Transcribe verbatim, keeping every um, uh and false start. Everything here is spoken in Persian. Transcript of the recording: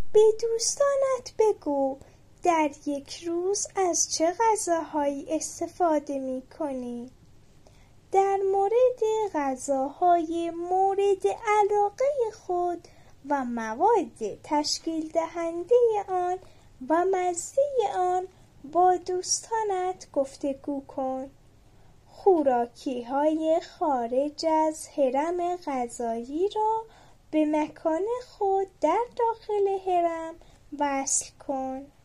به دوستانت بگو در یک روز از چه غذاهایی استفاده می کنی. در مورد غذاهای مورد علاقه خود و مواد تشکیل دهنده آن و مزه آن با دوستانت گفتگو کن. خوراکی های خارج از هرم غذایی را به مکان خود در داخل هرم وصل کن.